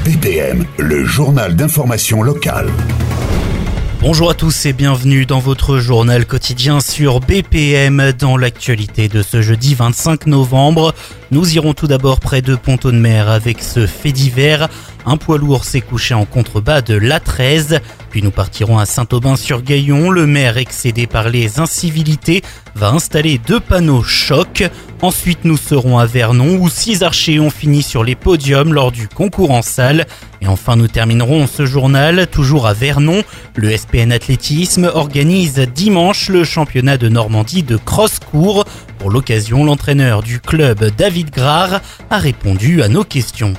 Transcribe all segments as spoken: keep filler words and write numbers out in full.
B P M, le journal d'information locale. Bonjour à tous et bienvenue dans votre journal quotidien sur B P M. Dans l'actualité de ce jeudi vingt-cinq novembre, nous irons tout d'abord près de Pont-Audemer avec ce fait divers. Un poids lourd s'est couché en contrebas de l'A treize. Puis nous partirons à Saint-Aubin-sur-Gaillon. Le maire, excédé par les incivilités, va installer deux panneaux choc. Ensuite, nous serons à Vernon où six archers ont fini sur les podiums lors du concours en salle. Et enfin, nous terminerons ce journal toujours à Vernon. Le S P N Athlétisme organise dimanche le championnat de Normandie de cross-court. Pour l'occasion, l'entraîneur du club, David Grard, a répondu à nos questions.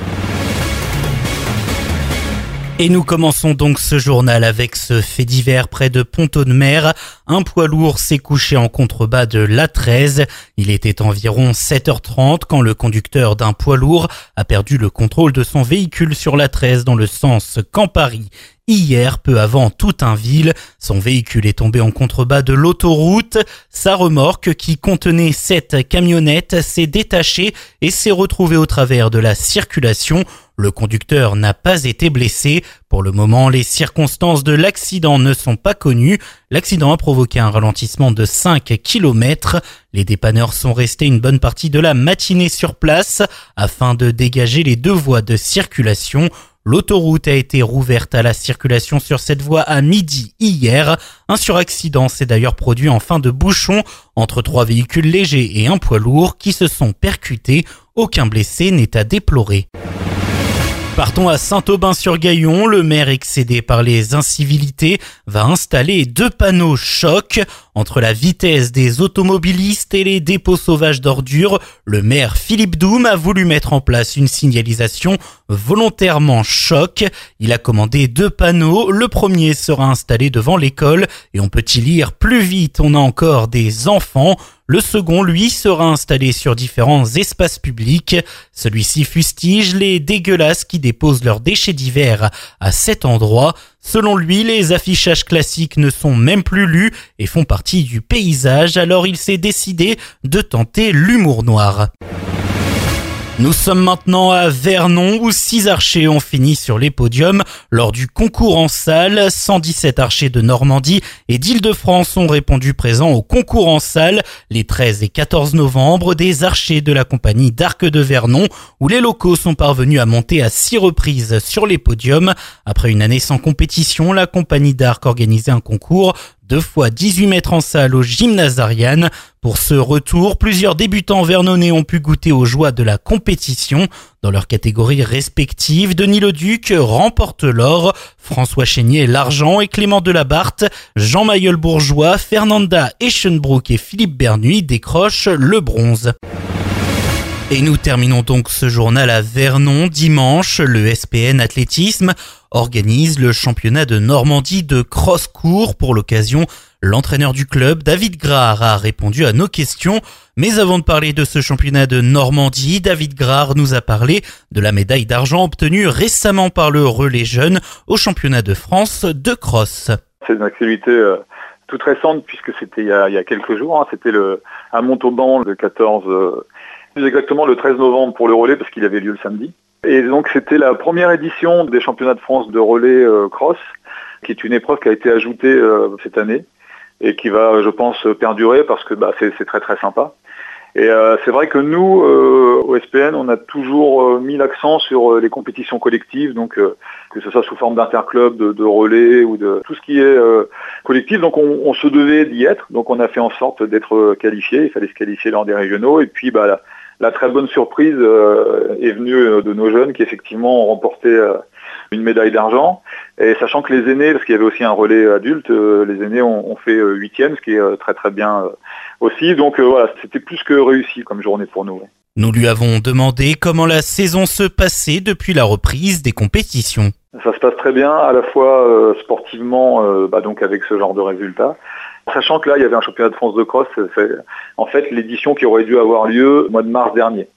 Et nous commençons donc ce journal avec ce fait divers près de Pont-Audemer. Un poids lourd s'est couché en contrebas de l'A treize. Il était environ sept heures trente quand le conducteur d'un poids lourd a perdu le contrôle de son véhicule sur l'A treize dans le sens Caen-Paris. Hier, peu avant Toutainville, son véhicule est tombé en contrebas de l'autoroute. Sa remorque, qui contenait sept camionnettes, s'est détachée et s'est retrouvée au travers de la circulation. Le conducteur n'a pas été blessé. Pour le moment, les circonstances de l'accident ne sont pas connues. L'accident a provoqué un ralentissement de cinq kilomètres. Les dépanneurs sont restés une bonne partie de la matinée sur place afin de dégager les deux voies de circulation. L'autoroute a été rouverte à la circulation sur cette voie à midi hier. Un suraccident s'est d'ailleurs produit en fin de bouchon entre trois véhicules légers et un poids lourd qui se sont percutés. Aucun blessé n'est à déplorer. Partons à Saint-Aubin-sur-Gaillon. Le maire, excédé par les incivilités, va installer deux panneaux choc. Entre la vitesse des automobilistes et les dépôts sauvages d'ordures, le maire Philippe Doum a voulu mettre en place une signalisation volontairement choc. Il a commandé deux panneaux. Le premier sera installé devant l'école et on peut y lire « Plus vite, on a encore des enfants ». Le second, lui, sera installé sur différents espaces publics. Celui-ci fustige les dégueulasses qui déposent leurs déchets divers à cet endroit. Selon lui, les affichages classiques ne sont même plus lus et font partie du paysage, alors il s'est décidé de tenter l'humour noir. Nous sommes maintenant à Vernon où six archers ont fini sur les podiums lors du concours en salle. cent dix-sept archers de Normandie et d'Île-de-France ont répondu présents au concours en salle les treize et quatorze novembre. Des archers de la compagnie d'Arc de Vernon où les locaux sont parvenus à monter à six reprises sur les podiums. Après une année sans compétition, la compagnie d'Arc organisait un concours deux fois dix-huit mètres en salle au Gymnase Ariane. Pour ce retour, plusieurs débutants vernonnais ont pu goûter aux joies de la compétition. Dans leurs catégories respectives, Denis Leduc remporte l'or, François Chénier l'argent et Clément Delabarthe, Jean Mailleul-Bourgeois, Fernanda Eschenbroek et Philippe Bernuy décrochent le bronze. Et nous terminons donc ce journal à Vernon. Dimanche, le S P N Athlétisme organise le championnat de Normandie de cross-court. Pour l'occasion, l'entraîneur du club, David Grard, a répondu à nos questions. Mais avant de parler de ce championnat de Normandie, David Grard nous a parlé de la médaille d'argent obtenue récemment par le relais jeune au championnat de France de cross. C'est une activité euh, toute récente puisque c'était il y a, il y a quelques jours. Hein. C'était le, à Montauban le quatorze... Euh, plus exactement le treize novembre pour le relais parce qu'il avait lieu le samedi. Et donc c'était la première édition des championnats de France de relais euh, cross, qui est une épreuve qui a été ajoutée euh, cette année et qui va, je pense, perdurer parce que bah, c'est, c'est très très sympa. Et euh, c'est vrai que nous, euh, au S P N, on a toujours euh, mis l'accent sur euh, les compétitions collectives, donc euh, que ce soit sous forme d'interclub, de, de relais ou de tout ce qui est euh, collectif. Donc on, on se devait d'y être, donc on a fait en sorte d'être qualifié. Il fallait se qualifier lors des régionaux et puis bah, la, la très bonne surprise euh, est venue de nos jeunes qui effectivement ont remporté euh, une médaille d'argent. Et sachant que les aînés, parce qu'il y avait aussi un relais adulte, euh, les aînés ont, ont fait euh, huitième, ce qui est euh, très très bien euh, aussi. Donc euh, voilà, c'était plus que réussi comme journée pour nous. Nous lui avons demandé comment la saison se passait depuis la reprise des compétitions. Ça se passe très bien, à la fois euh, sportivement, euh, bah, donc avec ce genre de résultats. Sachant que là, il y avait un championnat de France de cross, c'est en fait l'édition qui aurait dû avoir lieu au mois de mars dernier.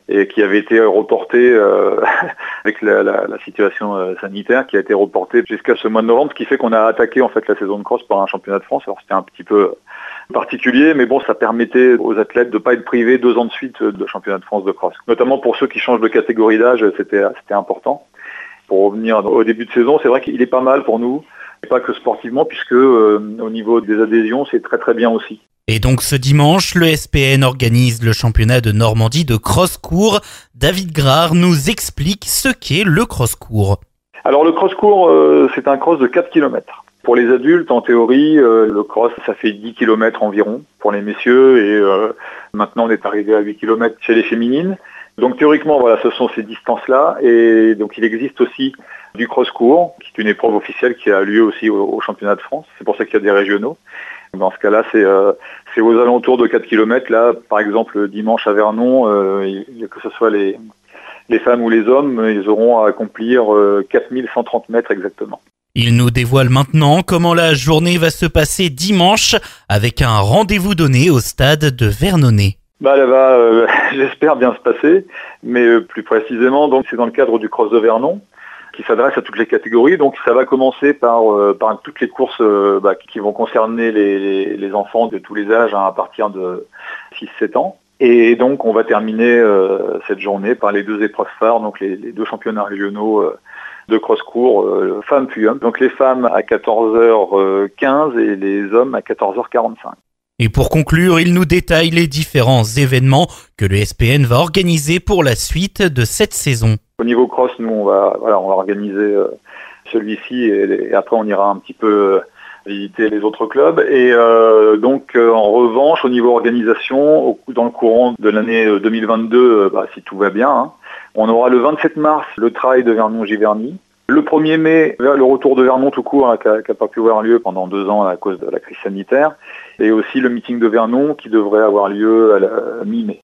et qui avait été reporté euh, avec la, la, la situation euh, sanitaire, qui a été reporté jusqu'à ce mois de novembre, ce qui fait qu'on a attaqué en fait la saison de cross par un championnat de France. Alors c'était un petit peu particulier, mais bon, ça permettait aux athlètes de ne pas être privés deux ans de suite de championnat de France de cross. Notamment pour ceux qui changent de catégorie d'âge, c'était, c'était important. Pour revenir au début de saison, c'est vrai qu'il est pas mal pour nous, et pas que sportivement, puisque euh, au niveau des adhésions, c'est très très bien aussi. Et donc ce dimanche, le S P N organise le championnat de Normandie de cross-court. David Grard nous explique ce qu'est le cross-court. Alors le cross-court, euh, c'est un cross de quatre kilomètres. Pour les adultes, en théorie, euh, le cross, ça fait dix kilomètres environ pour les messieurs, et euh, maintenant on est arrivé à huit kilomètres chez les féminines. Donc théoriquement, voilà, ce sont ces distances-là, et donc il existe aussi du cross-court, qui est une épreuve officielle qui a lieu aussi au, au championnat de France. C'est pour ça qu'il y a des régionaux. Dans ce cas-là, c'est, euh, c'est aux alentours de quatre kilomètres. Là, par exemple, dimanche à Vernon, euh, il, que ce soit les, les femmes ou les hommes, ils auront à accomplir euh, quatre mille cent trente mètres exactement. Il nous dévoile maintenant comment la journée va se passer dimanche avec un rendez-vous donné au stade de Vernonnet. Bah, elle va, euh, j'espère bien se passer, mais euh, plus précisément, donc c'est dans le cadre du Cross de Vernon, qui s'adresse à toutes les catégories. Donc ça va commencer par, euh, par toutes les courses euh, bah, qui vont concerner les, les, les enfants de tous les âges, hein, à partir de six sept ans. Et donc on va terminer euh, cette journée par les deux épreuves phares, donc les, les deux championnats régionaux euh, de cross-court, euh, femmes puis hommes. Donc les femmes à quatorze heures quinze et les hommes à quatorze heures quarante-cinq. Et pour conclure, il nous détaille les différents événements que le S P N va organiser pour la suite de cette saison. Au niveau cross, nous on va, voilà, on va organiser euh, celui-ci et, et après on ira un petit peu euh, visiter les autres clubs. Et euh, donc euh, en revanche, au niveau organisation, au, dans le courant de l'année deux mille vingt-deux, euh, bah, si tout va bien, hein, on aura le vingt-sept mars le trail de Vernon-Giverny. Le premier mai, le retour de Vernon tout court, hein, qui n'a pas pu avoir lieu pendant deux ans à cause de la crise sanitaire. Et aussi le meeting de Vernon qui devrait avoir lieu à la mi-mai.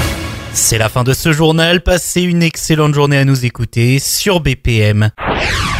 C'est la fin de ce journal. Passez une excellente journée à nous écouter sur B P M.